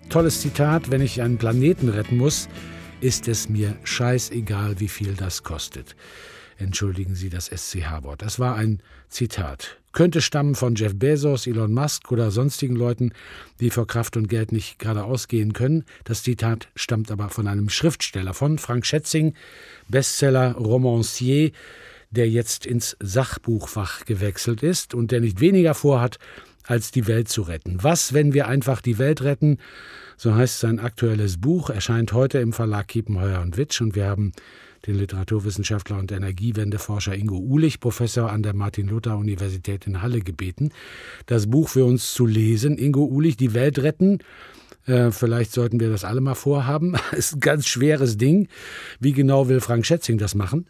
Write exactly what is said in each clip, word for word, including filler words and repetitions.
tolles Zitat: Wenn ich einen Planeten retten muss, ist es mir scheißegal, wie viel das kostet. Entschuldigen Sie das S C H-Wort. Das war ein Zitat. Könnte stammen von Jeff Bezos, Elon Musk oder sonstigen Leuten, die vor Kraft und Geld nicht gerade ausgehen können. Das Zitat stammt aber von einem Schriftsteller, von Frank Schätzing, Bestseller, Romancier, der jetzt ins Sachbuchfach gewechselt ist und der nicht weniger vorhat, als die Welt zu retten. Was, wenn wir einfach die Welt retten? So heißt sein aktuelles Buch, erscheint heute im Verlag Kiepenheuer und Witsch, und wir haben den Literaturwissenschaftler und Energiewendeforscher Ingo Uhlich, Professor an der Martin-Luther-Universität in Halle, gebeten, das Buch für uns zu lesen. Ingo Uhlich, die Welt retten. Äh, vielleicht sollten wir das alle mal vorhaben. Ist ein ganz schweres Ding. Wie genau will Frank Schätzing das machen?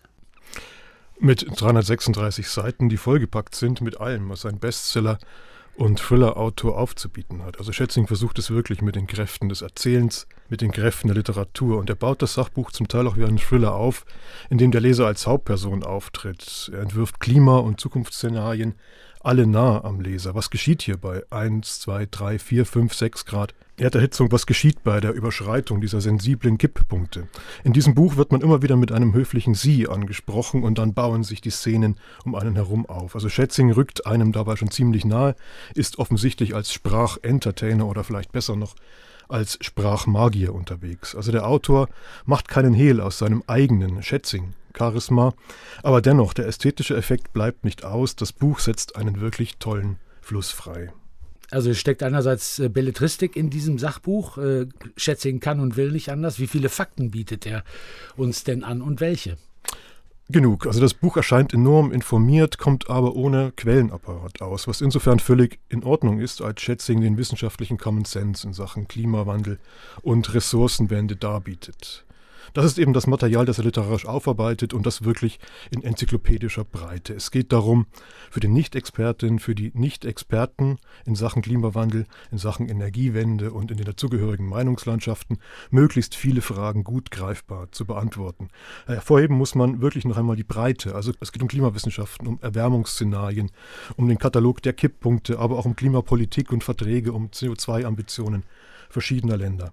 Mit dreihundertsechsunddreißig Seiten, die vollgepackt sind mit allem, was ein Bestseller und Thriller-Autor aufzubieten hat. Also Schätzing versucht es wirklich mit den Kräften des Erzählens, mit den Kräften der Literatur. Und er baut das Sachbuch zum Teil auch wie einen Thriller auf, in dem der Leser als Hauptperson auftritt. Er entwirft Klima- und Zukunftsszenarien, alle nah am Leser. Was geschieht hier bei eins, zwei, drei, vier, fünf, sechs Grad Erderhitzung? Was geschieht bei der Überschreitung dieser sensiblen Kipppunkte? In diesem Buch wird man immer wieder mit einem höflichen Sie angesprochen und dann bauen sich die Szenen um einen herum auf. Also Schätzing rückt einem dabei schon ziemlich nahe, ist offensichtlich als Sprachentertainer oder vielleicht besser noch als Sprachmagier unterwegs. Also der Autor macht keinen Hehl aus seinem eigenen Schätzing-Charisma, aber dennoch, der ästhetische Effekt bleibt nicht aus. Das Buch setzt einen wirklich tollen Fluss frei. Also es steckt einerseits äh, Belletristik in diesem Sachbuch. Äh, Schätzing kann und will nicht anders. Wie viele Fakten bietet er uns denn an und welche? Genug. Also das Buch erscheint enorm informiert, kommt aber ohne Quellenapparat aus, was insofern völlig in Ordnung ist, als Schätzing den wissenschaftlichen Common Sense in Sachen Klimawandel und Ressourcenwende darbietet. Das ist eben das Material, das er literarisch aufarbeitet, und das wirklich in enzyklopädischer Breite. Es geht darum, für die Nicht-Expertin, für die Nicht-Experten in Sachen Klimawandel, in Sachen Energiewende und in den dazugehörigen Meinungslandschaften möglichst viele Fragen gut greifbar zu beantworten. Hervorheben muss man wirklich noch einmal die Breite. Also es geht um Klimawissenschaften, um Erwärmungsszenarien, um den Katalog der Kipppunkte, aber auch um Klimapolitik und Verträge, um C O zwei Ambitionen verschiedener Länder.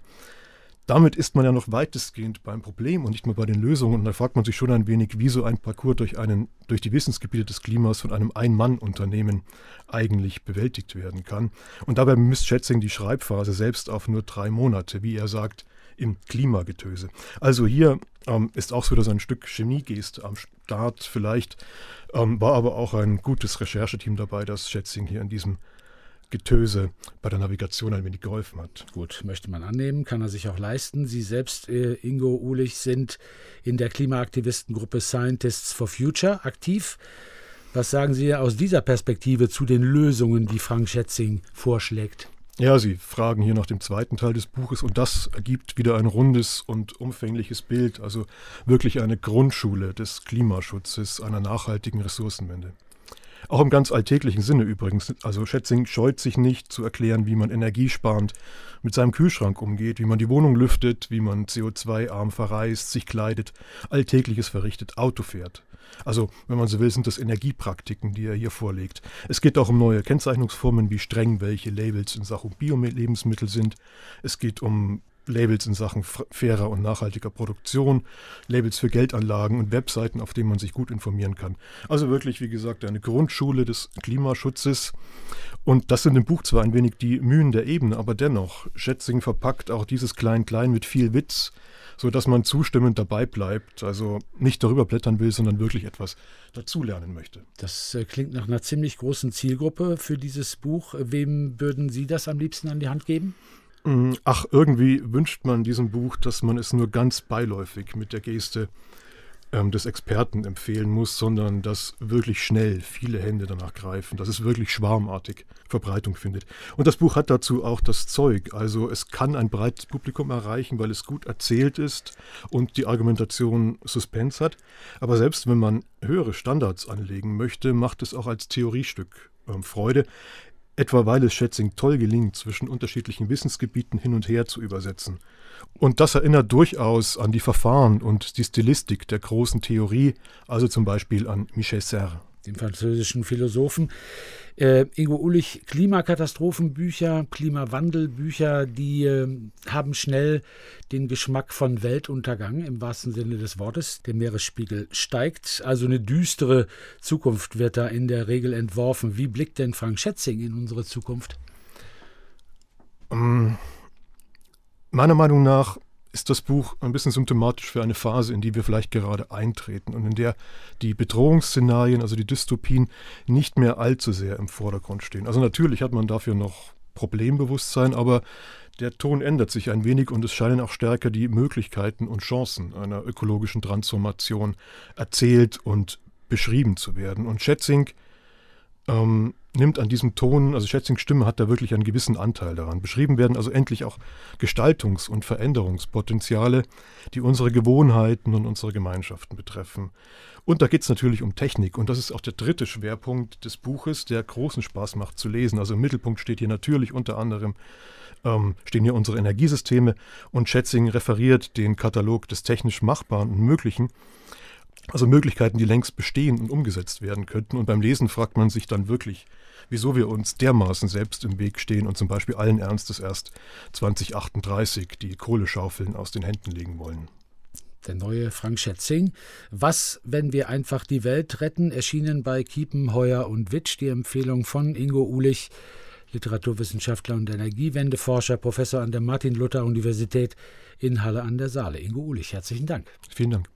Damit ist man ja noch weitestgehend beim Problem und nicht mehr bei den Lösungen. Und da fragt man sich schon ein wenig, wie so ein Parcours durch, einen, durch die Wissensgebiete des Klimas von einem Ein-Mann-Unternehmen eigentlich bewältigt werden kann. Und dabei misst Schätzing die Schreibphase selbst auf nur drei Monate, wie er sagt, im Klimagetöse. Also hier ähm, ist auch so wieder so ein Stück Chemiegeste am Start. Vielleicht ähm, war aber auch ein gutes Rechercheteam dabei, das Schätzing hier in diesem Getöse bei der Navigation ein wenig geholfen hat. Gut, möchte man annehmen, kann er sich auch leisten. Sie selbst, äh, Ingo Uhlich, sind in der Klimaaktivistengruppe Scientists for Future aktiv. Was sagen Sie aus dieser Perspektive zu den Lösungen, die Frank Schätzing vorschlägt? Ja, Sie fragen hier nach dem zweiten Teil des Buches, und das ergibt wieder ein rundes und umfängliches Bild, also wirklich eine Grundschule des Klimaschutzes, einer nachhaltigen Ressourcenwende. Auch im ganz alltäglichen Sinne übrigens. Also Schätzing scheut sich nicht zu erklären, wie man energiesparend mit seinem Kühlschrank umgeht, wie man die Wohnung lüftet, wie man C O zwei arm verreist, sich kleidet, Alltägliches verrichtet, Auto fährt. Also, wenn man so will, sind das Energiepraktiken, die er hier vorlegt. Es geht auch um neue Kennzeichnungsformen, wie streng welche Labels in Sachen Bio-Lebensmittel sind. Es geht um Labels in Sachen fairer und nachhaltiger Produktion, Labels für Geldanlagen und Webseiten, auf denen man sich gut informieren kann. Also wirklich, wie gesagt, eine Grundschule des Klimaschutzes. Und das sind im Buch zwar ein wenig die Mühen der Ebene, aber dennoch, Schätzing verpackt auch dieses Klein-Klein mit viel Witz, sodass man zustimmend dabei bleibt, also nicht darüber blättern will, sondern wirklich etwas dazulernen möchte. Das äh, klingt nach einer ziemlich großen Zielgruppe für dieses Buch. Wem würden Sie das am liebsten an die Hand geben? Ach, irgendwie wünscht man diesem Buch, dass man es nur ganz beiläufig mit der Geste ähm, des Experten empfehlen muss, sondern dass wirklich schnell viele Hände danach greifen, dass es wirklich schwarmartig Verbreitung findet. Und das Buch hat dazu auch das Zeug. Also es kann ein breites Publikum erreichen, weil es gut erzählt ist und die Argumentation Suspense hat. Aber selbst wenn man höhere Standards anlegen möchte, macht es auch als Theoriestück ähm, Freude. Etwa weil es Schätzing toll gelingt, zwischen unterschiedlichen Wissensgebieten hin und her zu übersetzen. Und das erinnert durchaus an die Verfahren und die Stilistik der großen Theorie, also zum Beispiel an Michel Serres. dem französischen Philosophen. Äh, Ingo Uhlich, Klimakatastrophenbücher, Klimawandelbücher, die äh, haben schnell den Geschmack von Weltuntergang im wahrsten Sinne des Wortes. Der Meeresspiegel steigt, also eine düstere Zukunft wird da in der Regel entworfen. Wie blickt denn Frank Schätzing in unsere Zukunft? Um, meiner Meinung nach ist das Buch ein bisschen symptomatisch für eine Phase, in die wir vielleicht gerade eintreten und in der die Bedrohungsszenarien, also die Dystopien, nicht mehr allzu sehr im Vordergrund stehen. Also natürlich hat man dafür noch Problembewusstsein, aber der Ton ändert sich ein wenig und es scheinen auch stärker die Möglichkeiten und Chancen einer ökologischen Transformation erzählt und beschrieben zu werden. Und Schätzing ähm, nimmt an diesem Ton, also Schätzings Stimme hat da wirklich einen gewissen Anteil daran. Beschrieben werden also endlich auch Gestaltungs- und Veränderungspotenziale, die unsere Gewohnheiten und unsere Gemeinschaften betreffen. Und da geht es natürlich um Technik und das ist auch der dritte Schwerpunkt des Buches, der großen Spaß macht zu lesen. Also im Mittelpunkt steht hier natürlich unter anderem, ähm, stehen hier unsere Energiesysteme und Schätzing referiert den Katalog des technisch Machbaren und Möglichen. Also Möglichkeiten, die längst bestehen und umgesetzt werden könnten. Und beim Lesen fragt man sich dann wirklich, wieso wir uns dermaßen selbst im Weg stehen und zum Beispiel allen Ernstes erst zwanzig achtunddreißig die Kohleschaufeln aus den Händen legen wollen. Der neue Frank Schätzing. Was, wenn wir einfach die Welt retten? Erschienen bei Kiepen, Heuer und Witsch. Die Empfehlung von Ingo Uhlich, Literaturwissenschaftler und Energiewendeforscher, Professor an der Martin-Luther-Universität in Halle an der Saale. Ingo Uhlich, herzlichen Dank. Vielen Dank.